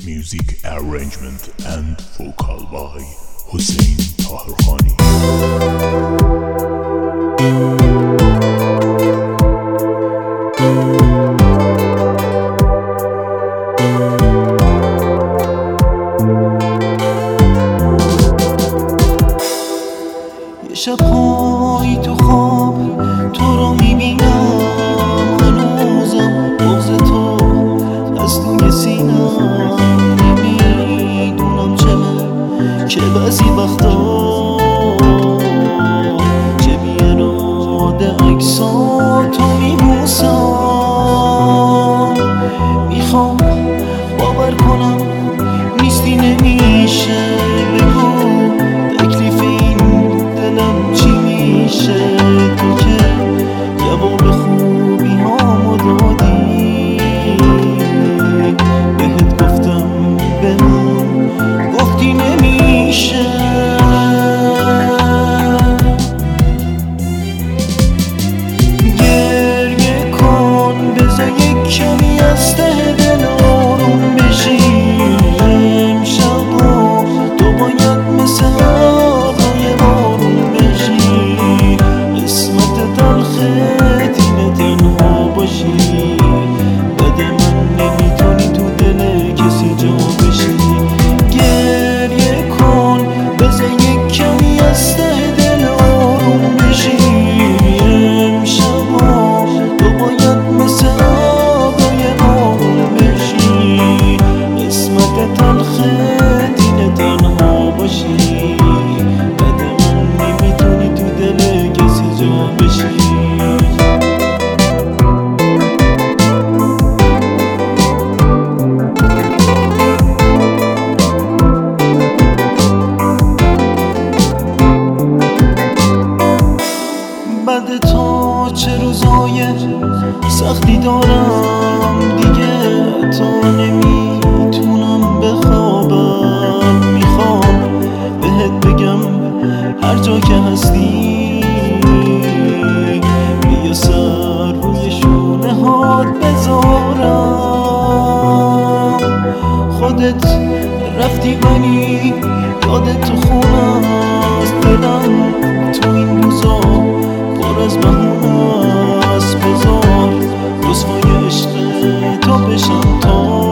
Music arrangement and vocal by Hussein Taherkhani. یه شب پایی تو خواب تو رو میبینم، هنوزم بغض تو از توی سینم. نمیدونم چمه که بعضی وقتا چه بی‌اراده عکساتو میبوسم. میخوام باور کنم نیستی، نمیشه. بگو تکلیف این دلم چی میشه؟ تو که جواب خوبی هامو دادی، بهت گفتم بمون، گفتی نمیشه. گریه کن، بذار یک کمی از ته دل آروم بشی. امشب تو باید مثل هوای بارون بشی. قسمت تلخت اینه تنها باشی، بده من نمیتونی تو دل کسی جا بشی. گریه کن، بذار یک کمی از ته دل آروم بشی. امشب تو باید مثل هوای بارون بشی. قسمت تلخت اینه تنها باشی، بده من نمیتونی تو دل کسی جا بشی. بعد تو چه روزای سختی دارم دیگه، تا نمیتونم بخوابم. میخوام بهت بگم هر جا که هستی، بیا سر روی شونه هات بذارم. خودت رفتی ولی یادت تو خونه است. دلم تو این روزا پر از بهونه است. بذار رسوای عشق تو بشم تا